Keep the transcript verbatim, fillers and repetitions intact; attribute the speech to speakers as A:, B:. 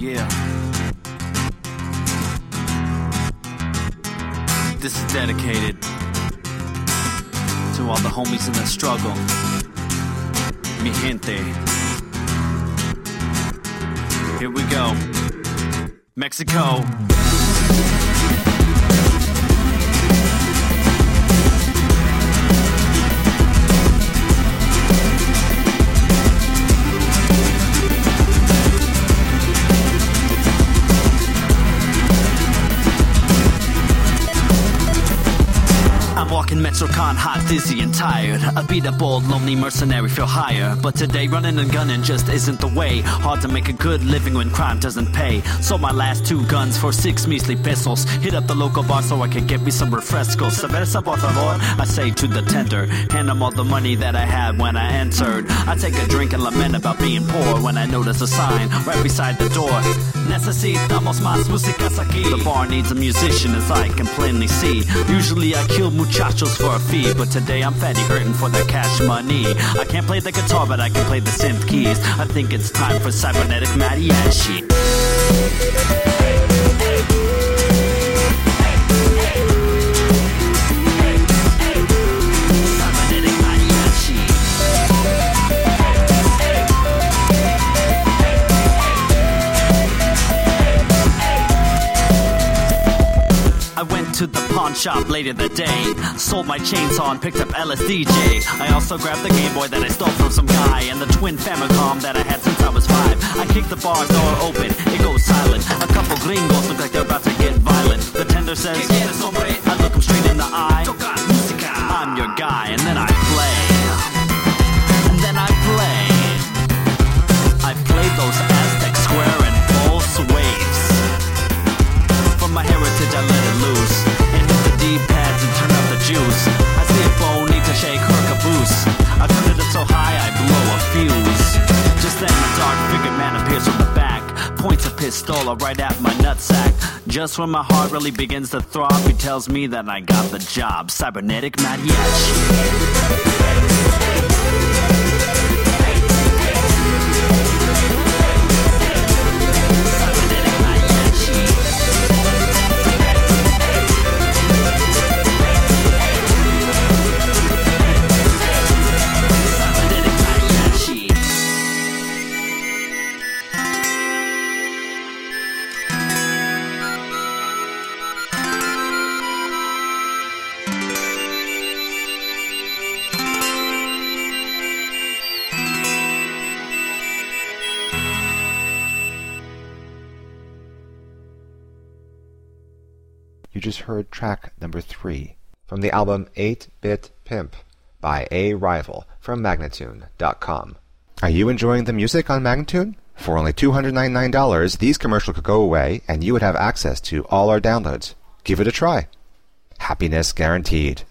A: Yeah. This is dedicated to all the homies in the struggle. Mi gente. Here we go. Mexico. Walking Metrocon, hot, dizzy, and tired. I beat a bold, lonely mercenary, feel higher. But today, running and gunning just isn't the way. Hard to make a good living when crime doesn't pay. Sold my last two guns for six measly pesos. Hit up the local bar so I could get me some refrescos. Cerveza, por favor, I say to the tender. Hand him all the money that I had when I entered. I take a drink and lament about being poor when I notice a sign right beside the door. Necesitamos más músicas aquí. The bar needs a musician, as I can plainly see. Usually I kill muchachos for a fee, but today I'm fatty hurting for their cash money. I can't play the guitar, but I can play the synth keys. I think it's time for cybernetic mariachi. To the pawn shop later that day, sold my chainsaw and picked up L S D J. I also grabbed the Game Boy that I stole from some guy and the twin Famicom that I had since I was five. I kick the bar door open, it goes silent. A couple gringos look like they're about to get violent. The tender says, I look him straight in the eye. I'm your guy, and then I play. And then I play. I play those Aztec square and pulse waves. From my heritage I let it loose. D-pads and turn up the juice. I see a bonita shake her caboose. I turn it up so high I blow a fuse. Just then a dark-figured man appears from the back, points a pistol right at my nutsack. Just when my heart really begins to throb, he tells me that I got the job. Cybernetic mariachi.
B: You just heard track number three from the album eight bit Pimp by A Rival from Magnatune dot com. Are you enjoying the music on Magnatune? For only two hundred ninety-nine dollars, these commercials could go away and you would have access to all our downloads. Give it a try. Happiness guaranteed.